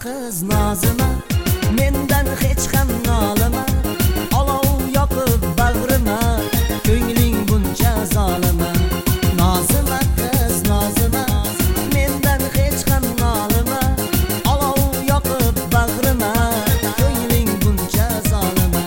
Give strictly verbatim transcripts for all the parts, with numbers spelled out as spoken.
qiz nozima, mendan hech ham nolima. Olov yoqib bag'rima, ko'ngling buncha zolima. Nozima qiz nozima, mendan hech ham nolima. Olov yoqib bag'rima, ko'ngling buncha zolima.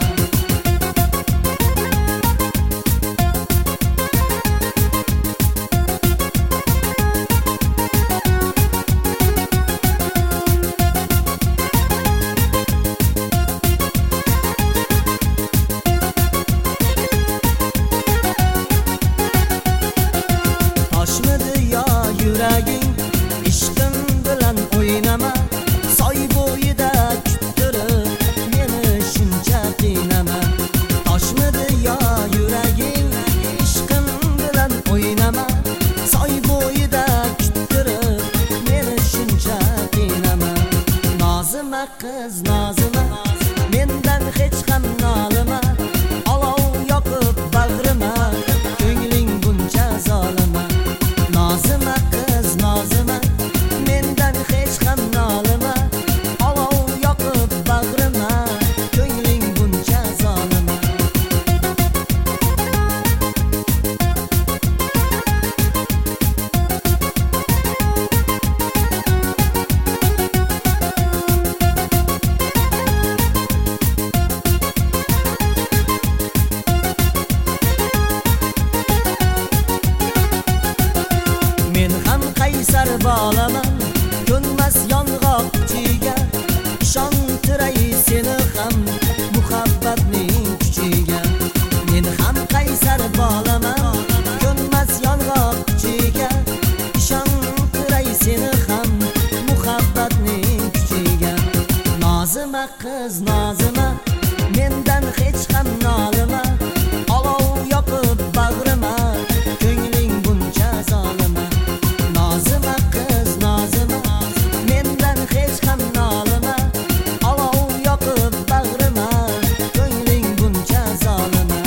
Ishqim bilan o'ynama, soy bo'yida kuttirib meni shuncha qiynama. Toshmidi yo yuraging, ishqim bilan o'ynama, soy bo'yida kuttirib meni shuncha qiynama. Nozima qiz nozima, mendan hech ham nolima. Olov yoqib bag'rima, ko'ngling buncha zolima. Nozima qiz nozima, mendan hech ham nolima. Olov yoqib bag'rima, ko'ngling buncha zolima. Men ham qaysar bolaman, ko'nmas yong'oq kuchiga. Ishontiray seni ham muhabbatning kuchiga. Men ham qaysar bolaman, ko'nmas yong'oq kuchiga. Ishontiray seni ham muhabbatning kuchiga. Nozima qiz nozima, mendan hech ham nolima. Olov yoqib bag'rima, ko'ngling buncha zolima. Nozima qiz nozima, mendan hech ham nolima. Olov yoqib bag'rima, ko'ngling buncha zolima.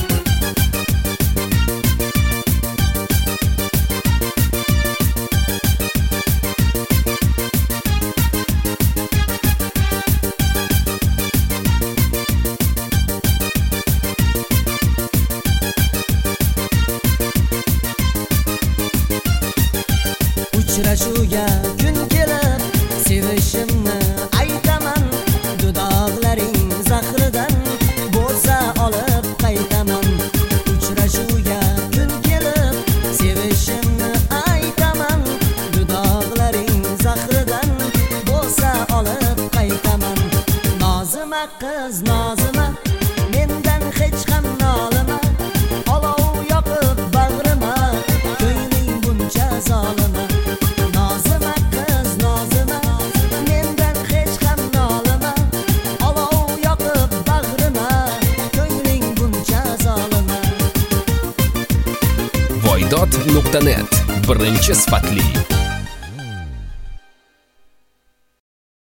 Uchrashuvga kun kelib, sevishimni aytaman. Dudoqlaring zahridan bo'lsa olib qaytaman. Uchrashuvga kun kelib, sevishimni aytaman. Dudoqlaring zahridan bo'lsa olib qaytaman. Nozima qiz nozima, mendan hech ham nolima. Olov yoqib bag'rima, ko'ngling buncha zolima. Nozima qiz nozima, mendan hech ham nolima. Olov yoqib bag'rima, ko'ngling buncha zolima. voydod nuqta net birinchi sifatli